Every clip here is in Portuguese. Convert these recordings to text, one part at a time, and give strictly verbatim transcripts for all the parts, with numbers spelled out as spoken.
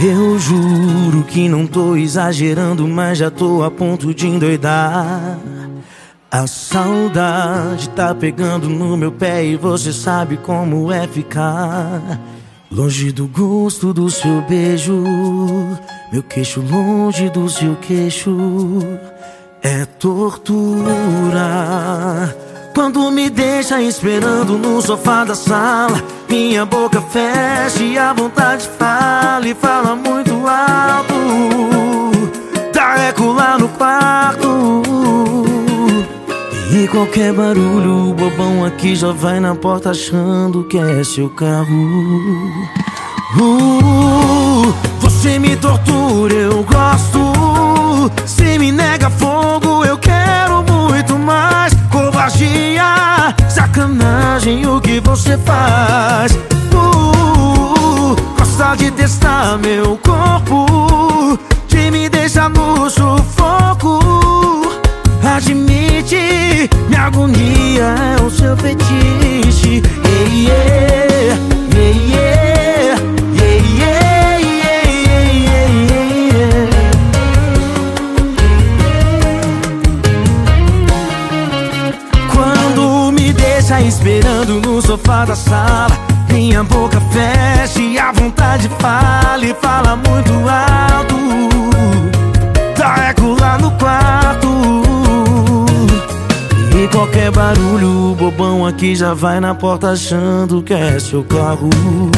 Eu juro que não tô exagerando, mas já tô a ponto de endoidar. A saudade tá pegando no meu pé e você sabe como é ficar longe do gosto do seu beijo. Meu queixo longe do seu queixo é tortura. Quando me deixa esperando no sofá da sala, minha boca fecha e a vontade fala, e fala muito alto, dá eco lá no quarto. E qualquer barulho, o bobão aqui já vai na porta achando que é seu carro. uh, Você me tortura, eu gosto. Se me nega fogo, eu quero muito mais. Covardia, sacanagem, o que você faz? uh, Gosta de testar meu corpo, de me deixar no sufoco. Admite, minha agonia é o seu fetiche. Yeah, yeah, yeah, yeah, yeah, yeah, yeah, yeah, yeah. Quando me deixa esperando no sofá da sala, minha boca fecha e a vontade fala, e fala muito alto, dá eco lá no quarto. E qualquer barulho, o bobão aqui já vai na porta achando que é seu carro.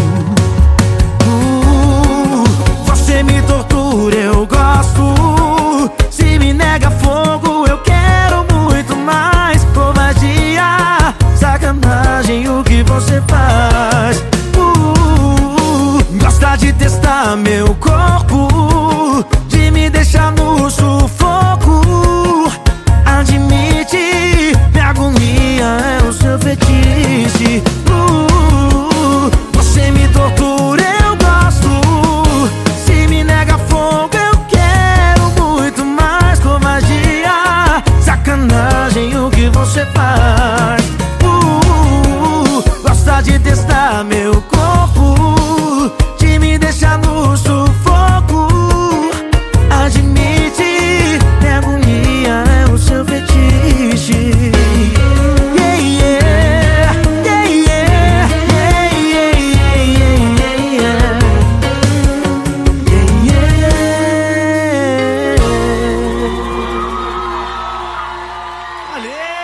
uh, Você me tortura, eu gosto. Se me nega fogo, eu quero muito mais. Covardia, sacanagem, o que você faz? uh, Gosta de testar meu corpo, de me deixar no sufoco. Admite, minha agonia é o seu fetiche. uh, Você me tortura, eu gosto. Se me nega fogo, eu quero muito mais. Covardia, sacanagem, o que você faz? uh, Gosta de testar meu corpo, de me deixar no sufoco. Admite, minha agonia é o seu fetiche. Yeah, yeah, yeah, yeah, yeah, yeah, yeah, yeah, yeah. Valeu!